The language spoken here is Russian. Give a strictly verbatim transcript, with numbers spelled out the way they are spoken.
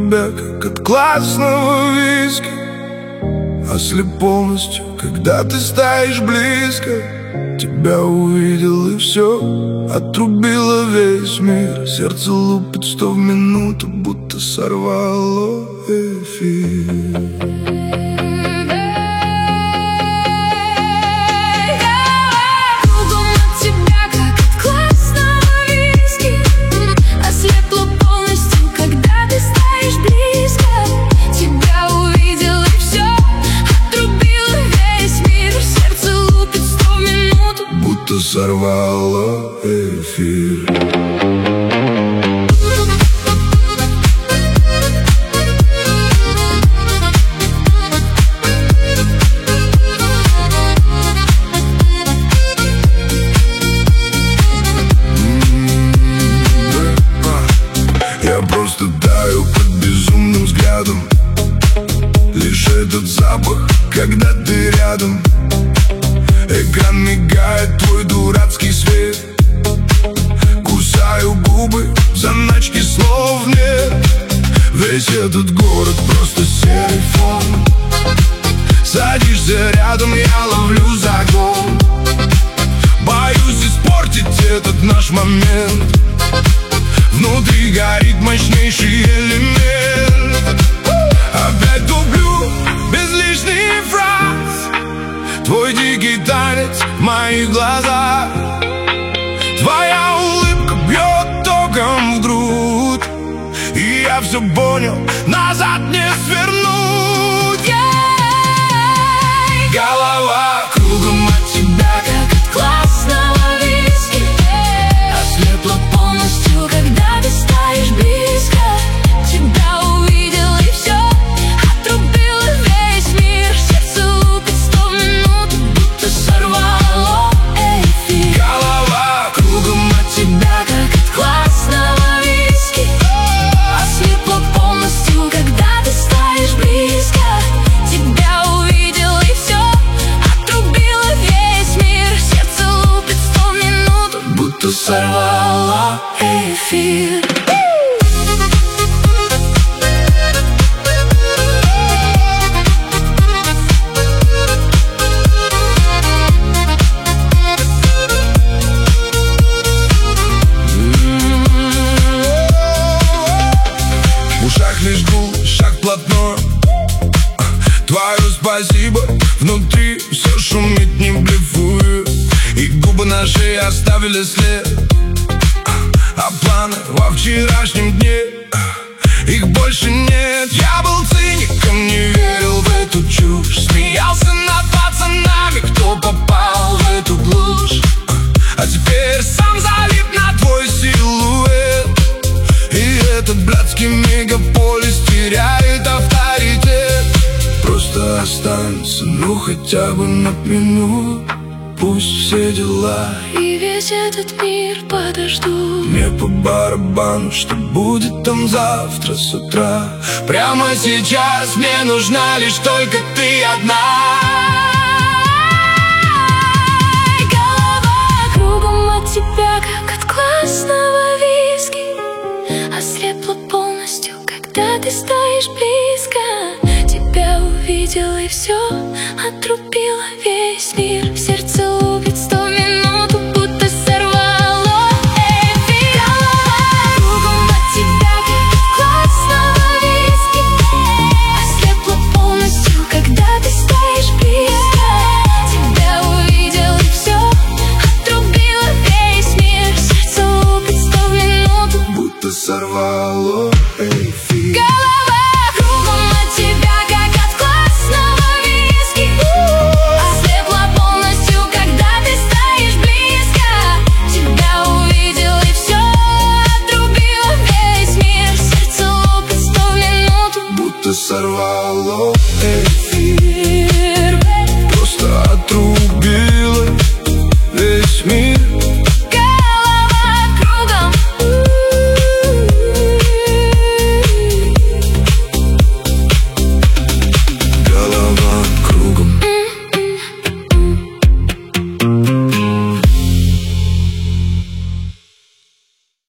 тебя, как от классного виски. Ослеп полностью, когда ты стоишь близко. Тебя увидел и все, отрубило весь мир. Сердце лупит сто в минуту, будто сорвало эфир. Сорвало эфир. Я просто таю под безумным взглядом. Лишь этот запах, когда ты рядом. Экран мигает, твой дурацкий свет. Кусаю губы, заначки слов нет. Весь этот город просто серый фон. Садишься рядом, я ловлю загон. Боюсь испортить этот наш момент. Внутри горит мощнейший элемент. Опять дублю без лишних фраз твой дикий танец в моих глазах. Твоя улыбка бьет током в грудь, и я все понял, назад не свернуть. Yeah! Голова кругом от тебя, как от классного виски. Ослепла полностью, когда ты стоишь близко. Тебя увидел и все, отрубило весь мир. Сердце лупит сто минут, будто сорвало эфир. Голова кругом от тебя, как от классного виски. Ослепла полностью, когда ты стоишь близко. Тебя увидел и все, отрубило весь мир. Сердце лупит сто минут, будто сорвало эфир. Лишь гул, шаг вплотную. Твое спасибо, внутри все шумит, не блефую. И губы на шее оставили след. А планы во вчерашнем дне, их больше нет. Я был циником, не верил в эту чушь. Смеялся над пацанами, кто попал в эту глушь. А теперь сам залип на твой силуэт. И этот блядский мегаполис теряет авторитет. Просто останься, ну хотя бы на минуту. Пусть все дела и весь этот мир подождут. Мне по барабану, что будет там завтра с утра. Прямо сейчас мне нужна лишь только ты одна. Голова кругом от тебя, как от классного